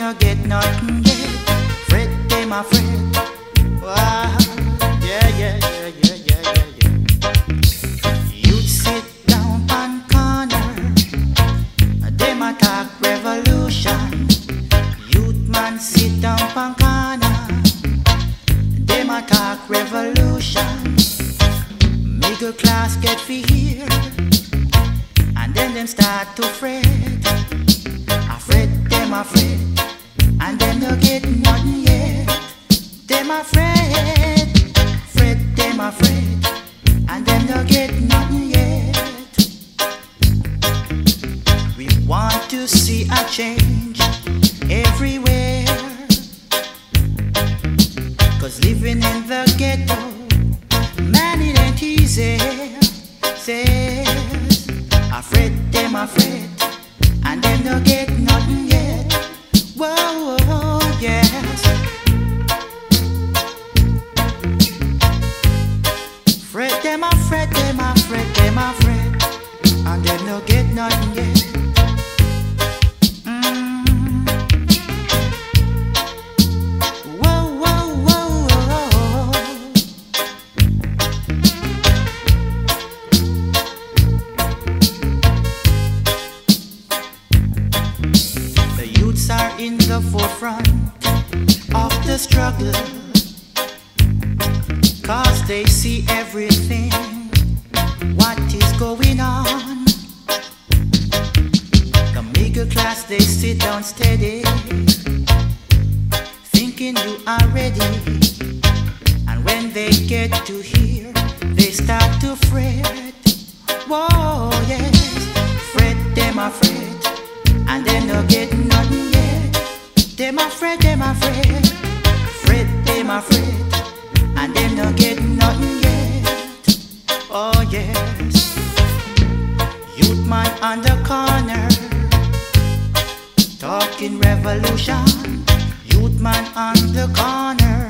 no get nothing yet. Fret them a fret. Wow. Yeah, yeah, yeah, yeah, yeah, yeah, yeah. Youth sit down on corner. Them a talk revolution. Youth man sit down on corner. Them a talk revolution. Middle class get fear, and then them start to fret. I fret, them a fret, and them no get nothing yet. Them a fret, fret, them a fret, and them no get nothing yet. We want to see a change everywhere, 'cause living in the ghetto, man, it ain't easy. Says I fret, them I fret, and them no get nothing yet. Whoa, whoa, yes. Fret, them I fret, them I fret, them I fret, and them no get nothing yet. Are in the forefront of the struggle, 'cause they see everything, what is going on. The middle class, they sit down steady, thinking you are ready, and when they get to hear, they start to fret. Whoa, yes, fret, them a fret, and they no get nothing yet. Them a fret, them a fret, fret, them a fret, and them no get nothing yet. Oh yes, youth man on the corner, talking revolution. Youth man on the corner,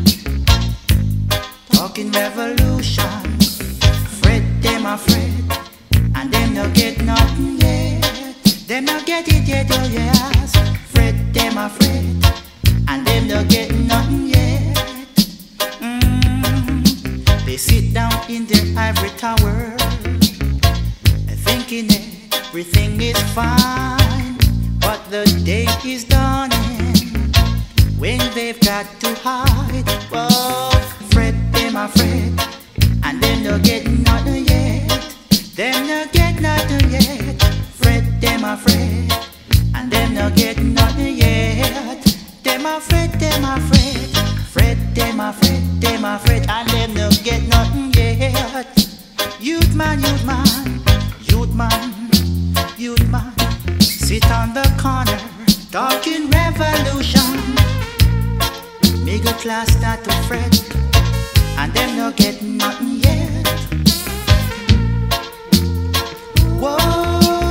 talking revolution. Fret, them a fret, and them no get nothing yet. Them no get it yet, oh yes. Fret, them a fret, and them no get nothing yet. They sit down in their ivory tower, thinking everything is fine, but the day is dawning when they've got to hide. Oh, fret, them a fret, and them no get nothing yet. Them no get nothing yet. Fret, them a fret, and them no get nothing yet. Them a fret, them a fret, fret, them a fret, them a fret, and them no get nothing yet. Youth man, youth man, youth man, youth man, sit on the corner, talking revolution. Middle class start to fret, and them no get nothing yet. Whoa.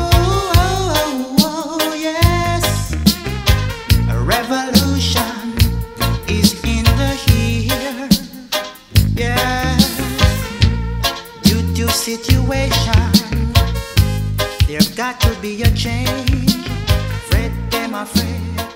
Revolution is in the here, yeah. Due to situation, there's got to be a change. Fret, them a fret.